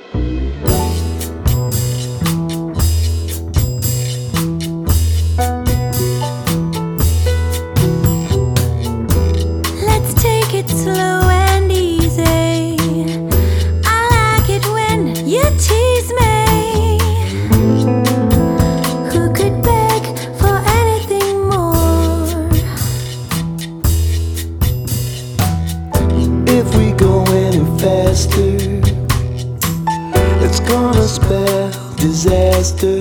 Let's take it slow and easy. I like it when you tease me. Who could beg for anything more? If we go any faster, it's gonna spell disaster.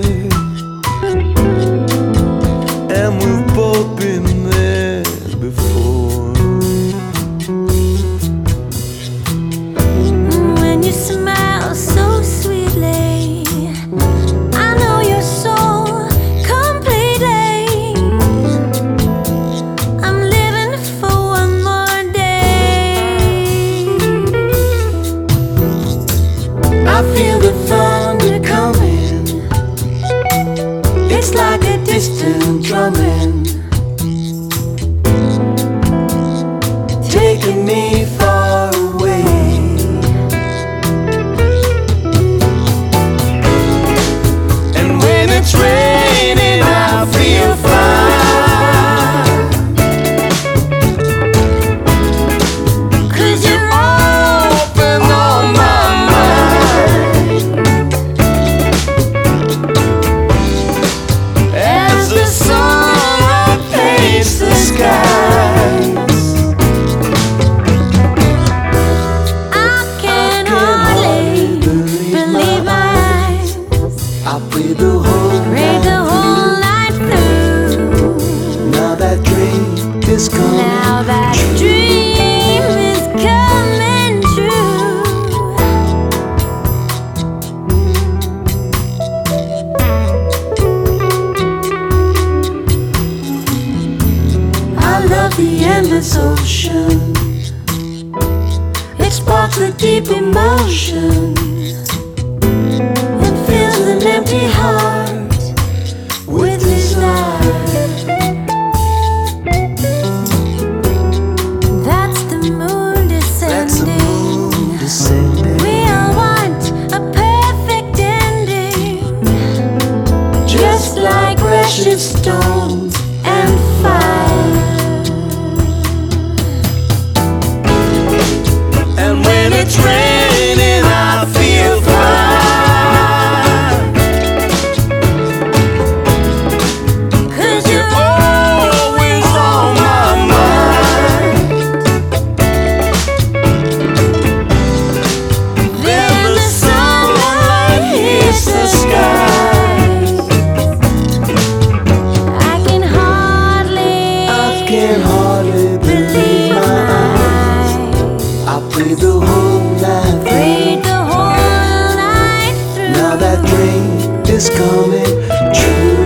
And we've both been there before. When you smile so sweetly, I know your soul completely. I'm living for one more day. I feel the thunder coming. It's like a distant drumming, taking me far away. And when it's raining, I feel fine, 'Cause you're open on my mind. As the sunlight paints the skies, I can hardly believe my eyes. I pray the whole Prayed the whole night through. now that dream is coming. Now that dream is coming true. I love the endless ocean. It sparks a deep emotion. It fills an empty heart with desire. That's the moon That's the descending. moon descending. We all want a perfect ending, Just like precious stones and fire. And when it's raining, I feel fine, 'cause 'cause you're always on my mind. Then the sunlight hits the sky. I can hardly believe my eyes. I played the whole night Prayed the whole night through. through. Now that dream is coming true.